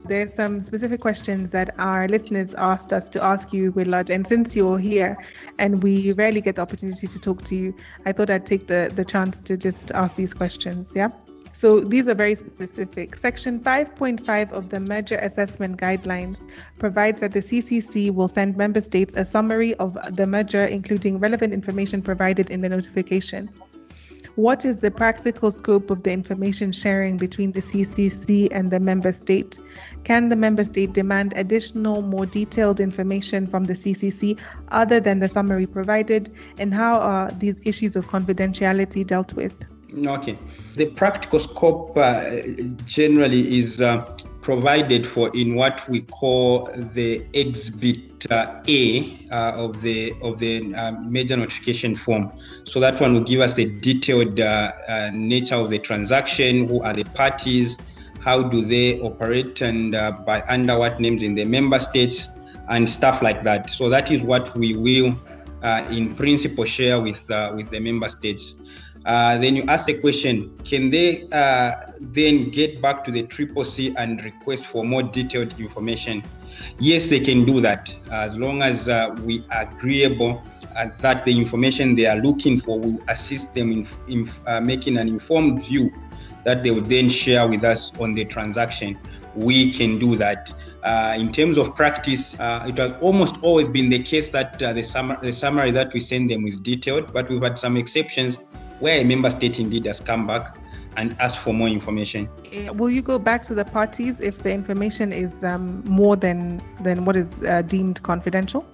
There's some specific questions that our listeners asked us to ask you, Willard. And since you're here and we rarely get the opportunity to talk to you, I thought I'd take the chance to just ask these questions, yeah? So these are very specific. Section 5.5 of the Merger Assessment Guidelines provides that the CCC will send member states a summary of the merger, including relevant information provided in the notification. What is the practical scope of the information sharing between the CCC and the member state? Can the member state demand additional, more detailed information from the CCC other than the summary provided? And how are these issues of confidentiality dealt with? Okay. The practical scope generally is provided for in what we call the Exhibit A of the merger notification form. So that one will give us the detailed nature of the transaction, who are the parties, how do they operate, and by under what names in the member states, and stuff like that. So that is what we will, in principle, share with the member states. Then you ask the question, can they then get back to the CCC and request for more detailed information? Yes, they can do that, as long as we are agreeable that the information they are looking for will assist them in making an informed view that they will then share with us on the transaction. We can do that. In terms of practice, it has almost always been the case that the summary that we send them is detailed, but we've had some exceptions where a member state indeed has come back and asked for more information. Will you go back to the parties if the information is more than what is deemed confidential?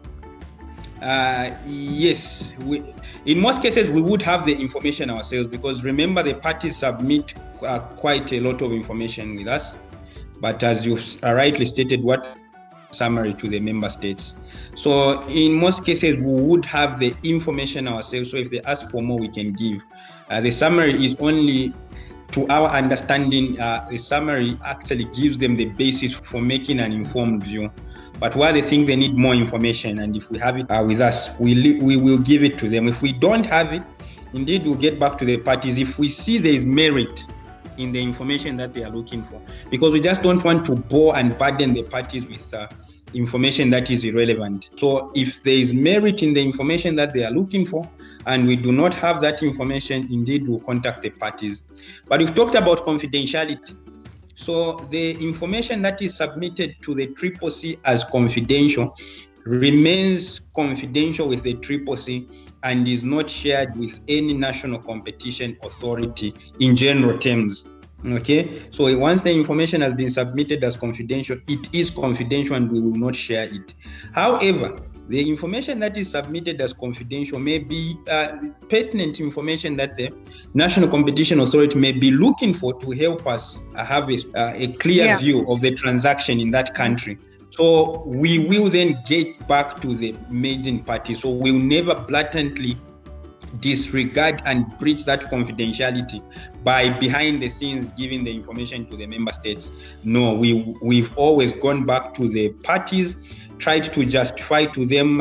Yes. In most cases, we would have the information ourselves, because remember, the parties submit quite a lot of information with us. But as you rightly stated, what summary to the member states. So in most cases, we would have the information ourselves. So if they ask for more, we can give. The summary is only, to our understanding, the summary actually gives them the basis for making an informed view. But where they think they need more information, and if we have it with us, we will give it to them. If we don't have it, indeed, we'll get back to the parties if we see there is merit in the information that they are looking for, because we just don't want to bore and burden the parties with information that is irrelevant. So if there is merit in the information that they are looking for and we do not have that information, indeed we'll contact the parties. But we've talked about confidentiality. So the information that is submitted to the CCC as confidential remains confidential with the CCC and is not shared with any national competition authority in general terms. Okay, so once the information has been submitted as confidential, it is confidential and we will not share it. However, the information that is submitted as confidential may be pertinent information that the National Competition Authority may be looking for to help us have a clear view of the transaction in that country. So we will then get back to the merging party. So we'll never blatantly disregard and breach that confidentiality by behind the scenes giving the information to the member states. No, we've always gone back to the parties, tried to justify to them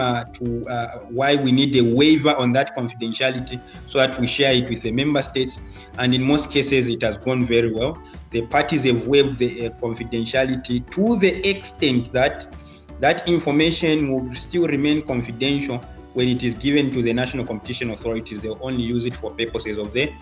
why we need a waiver on that confidentiality so that we share it with the member states. And in most cases, it has gone very well. The parties have waived the confidentiality to the extent that that information will still remain confidential when it is given to the national competition authorities. They'll only use it for purposes of the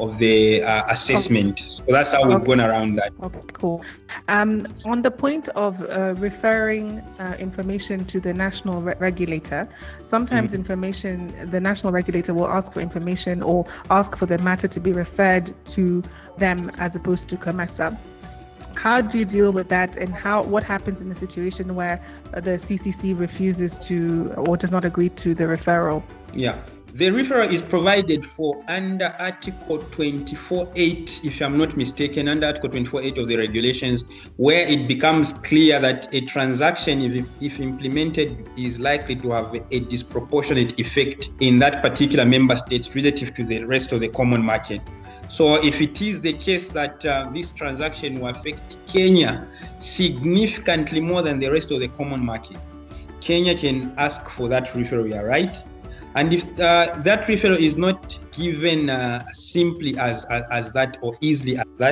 assessment. So that's how we've gone around that. Okay, cool. On the point of referring information to the national regulator, sometimes the national regulator will ask for information or ask for the matter to be referred to them as opposed to COMESA. How do you deal with that, and what happens in a situation where the CCC refuses to or does not agree to the referral? Yeah, the referral is provided for under Article 24.8, if I'm not mistaken, under Article 24.8 of the regulations, where it becomes clear that a transaction, if implemented, is likely to have a disproportionate effect in that particular member state relative to the rest of the common market. So if it is the case that this transaction will affect Kenya significantly more than the rest of the common market, Kenya can ask for that referral, right? And if that referral is not given simply as that or easily as that,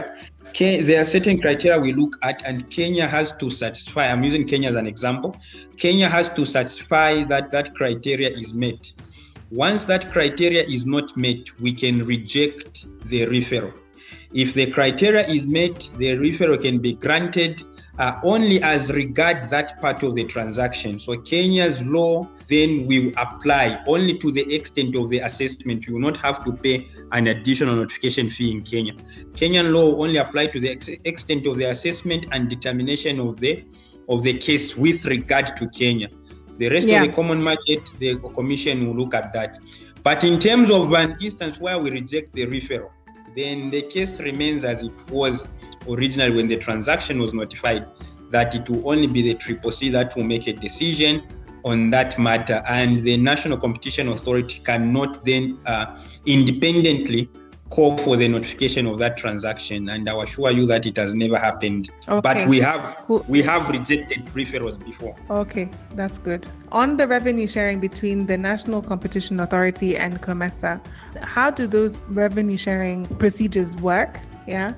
There are certain criteria we look at, and Kenya has to satisfy. I'm using Kenya as an example. Kenya has to satisfy that criteria is met. Once that criteria is not met, we can reject the referral. If the criteria is met, the referral can be granted only as regard that part of the transaction. So Kenya's law then will apply only to the extent of the assessment. You will not have to pay an additional notification fee in Kenya. Kenyan law will only apply to the extent of the assessment and determination of the case with regard to Kenya. The rest of the common market, the commission will look at that. But in terms of an instance where we reject the referral, then the case remains as it was originally when the transaction was notified, that it will only be the CCC that will make a decision on that matter, and the National Competition Authority cannot then independently call for the notification of that transaction. And I assure you that it has never happened. Okay. But we have rejected referrals before. Okay, that's good. On the revenue sharing between the National Competition Authority and COMESA, how do those revenue sharing procedures work? Yeah.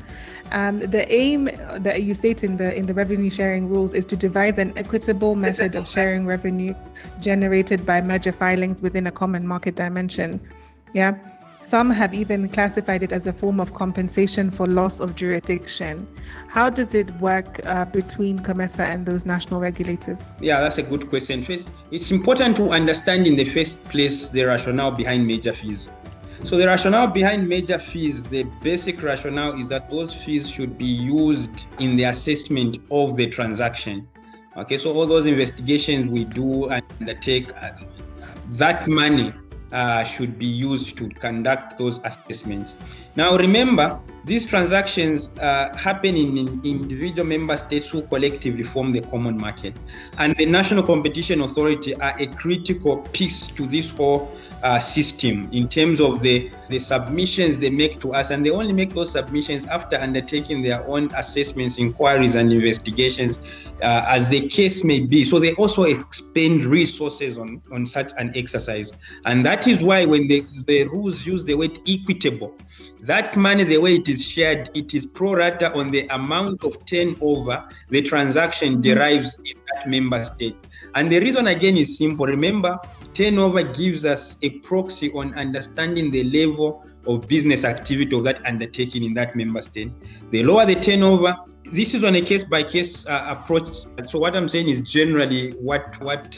The aim that you state in the revenue sharing rules is to devise an equitable method of sharing revenue generated by merger filings within a common market dimension. Yeah. Some have even classified it as a form of compensation for loss of jurisdiction. How does it work between COMESA and those national regulators? Yeah, that's a good question. First, it's important to understand in the first place the rationale behind major fees. So the rationale behind major fees, the basic rationale is that those fees should be used in the assessment of the transaction. Okay, so all those investigations we do and undertake, that money should be used to conduct those assessments. Now remember, these transactions happen in individual member states who collectively form the common market. And the National Competition Authority are a critical piece to this whole system in terms of the submissions they make to us. And they only make those submissions after undertaking their own assessments, inquiries, and investigations as the case may be. So they also expend resources on such an exercise. And that is why when the rules use the word equitable, that money, the way it is shared, it is pro rata on the amount of turnover the transaction derives in that member state. And the reason again is simple. Remember, turnover gives us a proxy on understanding the level of business activity of that undertaking in that member state. The lower the turnover, this is on a case-by-case approach. So what I'm saying is generally what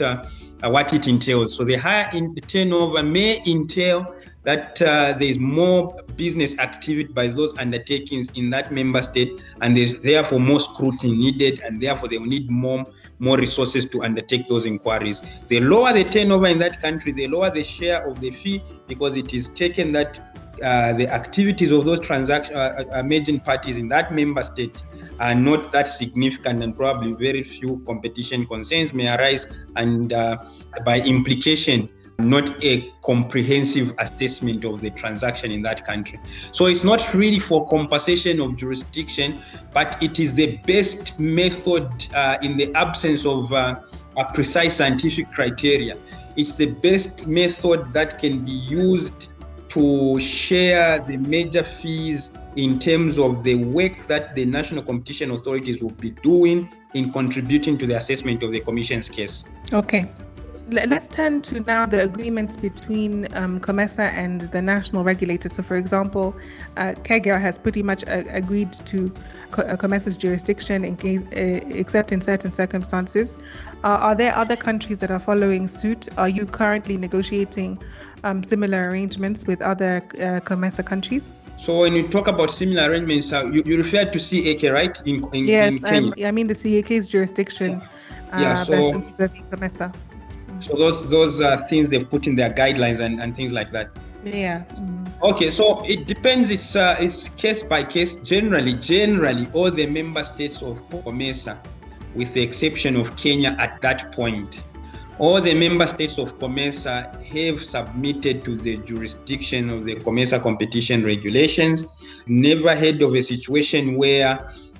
it entails. So the higher turnover may entail that there is more business activity by those undertakings in that member state, and there's therefore more scrutiny needed, and therefore they will need more resources to undertake those inquiries. The lower the turnover in that country, the lower the share of the fee, because it is taken that the activities of those emerging parties in that member state are not that significant, and probably very few competition concerns may arise, and by implication, not a comprehensive assessment of the transaction in that country. So it's not really for compensation of jurisdiction, but it is the best method in the absence of a precise scientific criteria. It's the best method that can be used to share the major fees in terms of the work that the national competition authorities will be doing in contributing to the assessment of the commission's case. Okay. Let's turn to now the agreements between COMESA and the national regulators. So, for example, Kenya has pretty much agreed to COMESA's jurisdiction except in certain circumstances. Are there other countries that are following suit? Are you currently negotiating similar arrangements with other COMESA countries? So when you talk about similar arrangements, you refer to CAK, right? Yes, in Kenya. I mean the CAK's jurisdiction versus COMESA. So those are things they put in their guidelines and things like that. Yeah. Mm-hmm. Okay, so it depends. It's case by case. Generally, all the member states of COMESA, with the exception of Kenya at that point, all the member states of COMESA have submitted to the jurisdiction of the COMESA competition regulations. Never heard of a situation where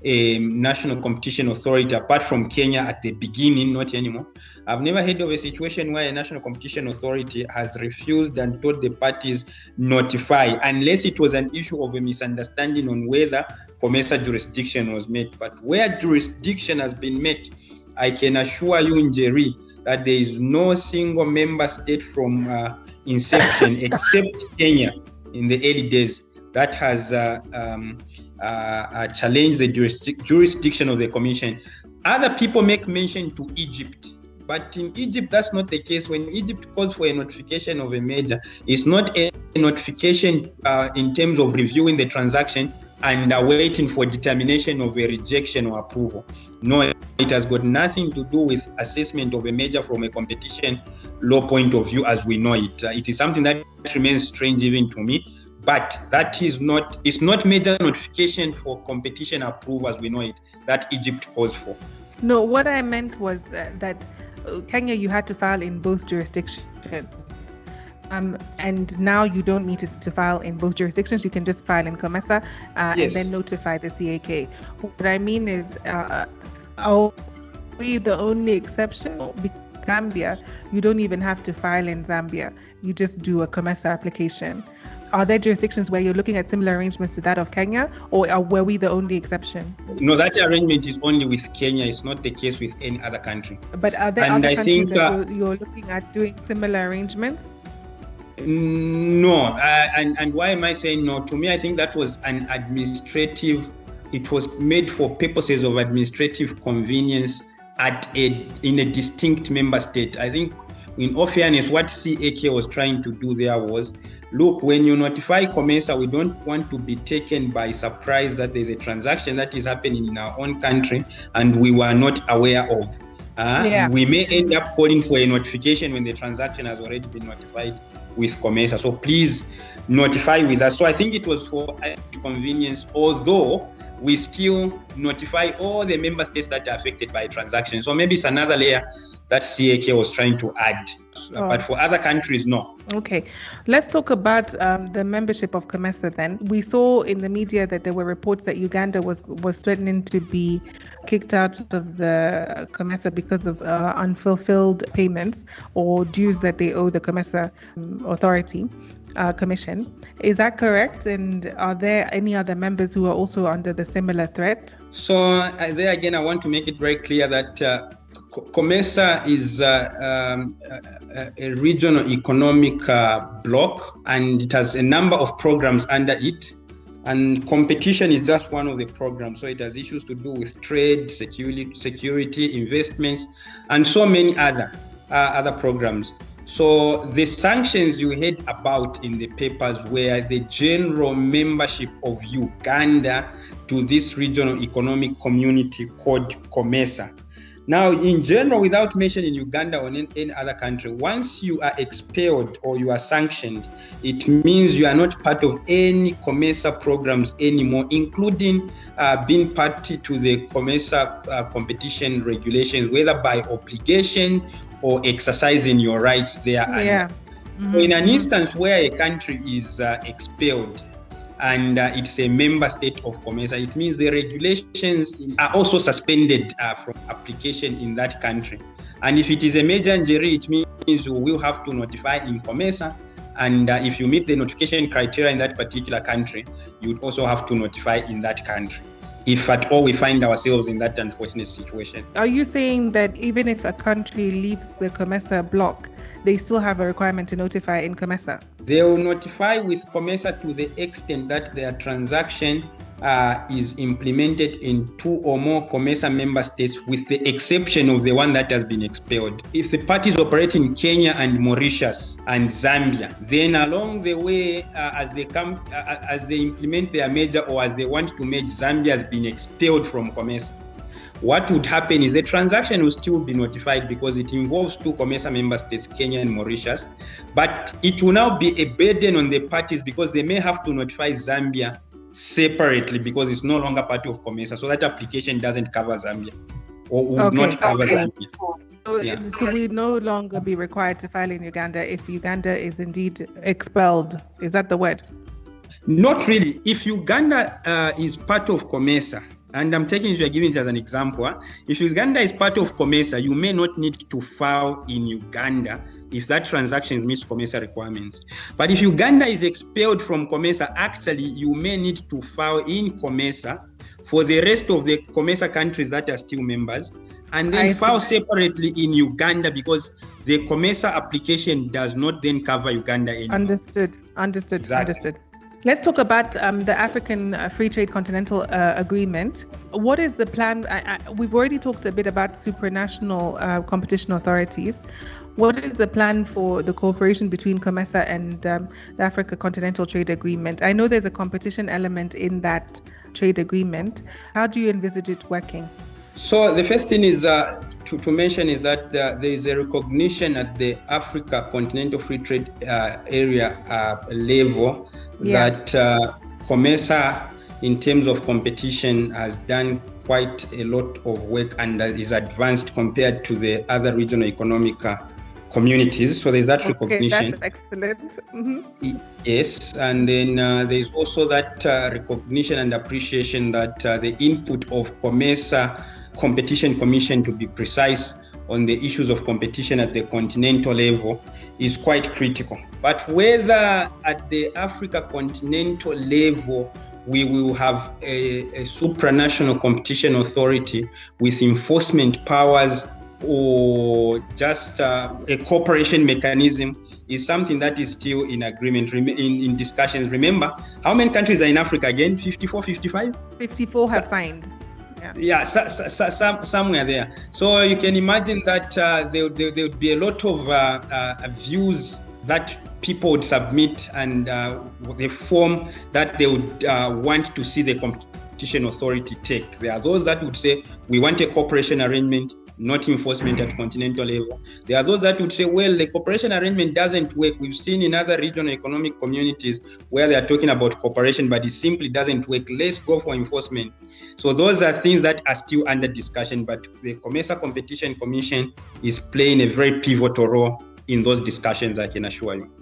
a national competition authority apart from Kenya at the beginning, not anymore. I've never heard of a situation where a national competition authority has refused and told the parties notify, unless it was an issue of a misunderstanding on whether COMESA jurisdiction was met. But where jurisdiction has been met, I can assure you, Njeri, that there is no single member state from inception except Kenya in the early days that has challenged the jurisdiction of the commission. Other people make mention to Egypt, but in Egypt, that's not the case. When Egypt calls for a notification of a merger, it's not a notification in terms of reviewing the transaction and waiting for determination of a rejection or approval. No, it has got nothing to do with assessment of a merger from a competition law point of view as we know it. It is something that remains strange even to me, but it's not merger notification for competition approval as we know it that Egypt calls for. No, what I meant was that Kenya, you had to file in both jurisdictions. And now you don't need to file in both jurisdictions. You can just file in COMESA Yes. and then notify the CAK. What I mean is, are we the only exception? Zambia, you don't even have to file in Zambia. You just do a COMESA application. Are there jurisdictions where you're looking at similar arrangements to that of Kenya, or were we the only exception? No, that arrangement is only with Kenya. It's not the case with any other country. But are there other countries that you're looking at doing similar arrangements? No, and why am I saying no? To me, I think that was an administrative. It was made for purposes of administrative convenience in a distinct member state. I think, in all fairness, what CAK was trying to do there was, look, when you notify COMESA, we don't want to be taken by surprise that there's a transaction that is happening in our own country and we were not aware of. We may end up calling for a notification when the transaction has already been notified with COMESA. So please notify with us. So I think it was for convenience, although we still notify all the member states that are affected by transactions. So maybe it's another layer that CAK was trying to add. But for other countries, no. Okay, let's talk about the membership of COMESA then. We saw in the media that there were reports that Uganda was threatening to be kicked out of the COMESA because of unfulfilled payments or dues that they owe the COMESA authority. Commission. Is that correct? And are there any other members who are also under the similar threat? So there again, I want to make it very clear that COMESA is a regional economic bloc, and it has a number of programs under it. And competition is just one of the programs. So it has issues to do with trade, security, investments, and so many other programs. So the sanctions you heard about in the papers were the general membership of Uganda to this regional economic community called COMESA. Now, in general, without mentioning Uganda or any other country, once you are expelled or you are sanctioned, it means you are not part of any COMESA programs anymore, including being party to the COMESA competition regulations, whether by obligation or exercising your rights there. Yeah. So in an instance where a country is expelled and it's a member state of COMESA, it means the regulations are also suspended from application in that country. And if it is a major injury, it means you will have to notify in COMESA. And if you meet the notification criteria in that particular country, you would also have to notify in that country, if at all we find ourselves in that unfortunate situation. Are you saying that even if a country leaves the COMESA bloc, they still have a requirement to notify in COMESA? They will notify with COMESA to the extent that their transaction is implemented in 2 or more COMESA member states, with the exception of the one that has been expelled. If the parties operate in Kenya and Mauritius and Zambia, then along the way, as they implement their merger or as they want to merge, Zambia has been expelled from COMESA. What would happen is the transaction will still be notified because it involves 2 COMESA member states, Kenya and Mauritius, but it will now be a burden on the parties because they may have to notify Zambia separately because it's no longer part of COMESA. So that application doesn't cover Zambia or would not cover Zambia. So we no longer be required to file in Uganda if Uganda is indeed expelled. Is that the word? Not really. If Uganda is part of COMESA, And I'm taking it, you're giving it as an example. If Uganda is part of COMESA, you may not need to file in Uganda if that transaction meets COMESA requirements. But if Uganda is expelled from COMESA, actually, you may need to file in COMESA for the rest of the COMESA countries that are still members, and then file separately in Uganda, because the COMESA application does not then cover Uganda anymore. Understood. Exactly. Understood. Let's talk about the African Free Trade Continental Agreement. What is the plan? We've already talked a bit about supranational competition authorities. What is the plan for the cooperation between COMESA and the Africa Continental Trade Agreement? I know there's a competition element in that trade agreement. How do you envisage it working? So the first thing is to mention is that there is a recognition at the Africa Continental Free Trade Area level that COMESA, in terms of competition, has done quite a lot of work and is advanced compared to the other regional economic communities. So there's that recognition. That's excellent. Mm-hmm. Yes, and then there's also that recognition and appreciation that the input of COMESA Competition Commission, to be precise, on the issues of competition at the continental level is quite critical. But whether at the Africa continental level we will have a supranational competition authority with enforcement powers or just a cooperation mechanism is something that is still in agreement, in discussions. Remember, how many countries are in Africa again? 54, 55? 54 have signed. Somewhere there. So you can imagine that there would be a lot of views that people would submit and the form that they would want to see the competition authority take. There are those that would say, we want a cooperation arrangement, not enforcement at continental level. There are those that would say, well, the cooperation arrangement doesn't work. We've seen in other regional economic communities where they are talking about cooperation, but it simply doesn't work. Let's go for enforcement. So those are things that are still under discussion, but the COMESA Competition Commission is playing a very pivotal role in those discussions, I can assure you.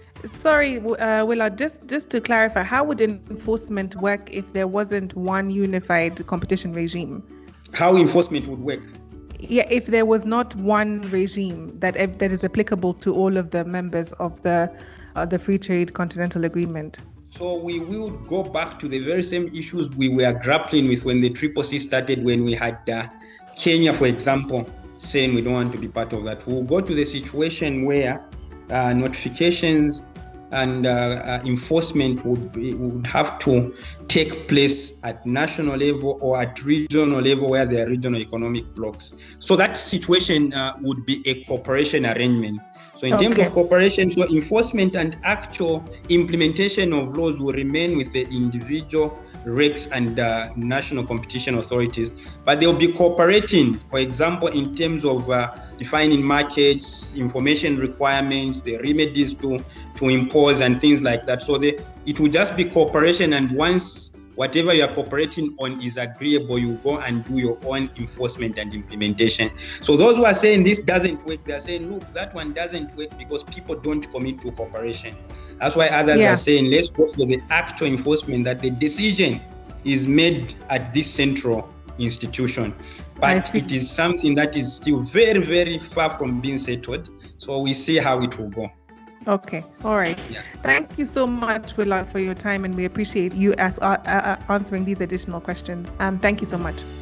Sorry, Willard, just to clarify, how would enforcement work if there wasn't one unified competition regime? How enforcement would work? Yeah, if there was not one regime that is applicable to all of the members of the Free Trade Continental Agreement. So we will go back to the very same issues we were grappling with when the CCC started, when we had Kenya, for example, saying we don't want to be part of that. We'll go to the situation where notifications and enforcement would have to take place at national level or at regional level where there are regional economic blocks. So that situation would be a cooperation arrangement. So in terms of cooperation, so enforcement and actual implementation of laws will remain with the individual regs and national competition authorities, but they'll be cooperating, for example, in terms of defining markets, information requirements, the remedies to impose and things like that. So it will just be cooperation, and once whatever you are cooperating on is agreeable, you go and do your own enforcement and implementation. So those who are saying this doesn't work, they're saying, look, that one doesn't work because people don't commit to cooperation. That's why others are saying, let's go for the actual enforcement, that the decision is made at this central institution. But it is something that is still very, very far from being settled. So we see how it will go. Okay. All right. Yeah. Thank you so much, Willard, for your time, and we appreciate you answering these additional questions. Thank you so much.